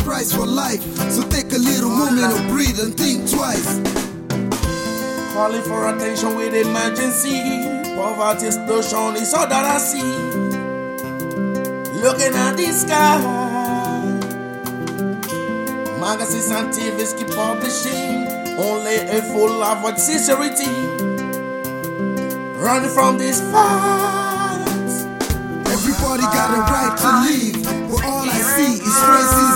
price for life. So take a little moment to breathe and think twice. Calling for attention with emergency. Poverty explosion is all that I see. Looking at the sky. Magazines and TVs keep publishing only a full of what sincerity. Running from these fights. Everybody got a right to live, but all I see is racism.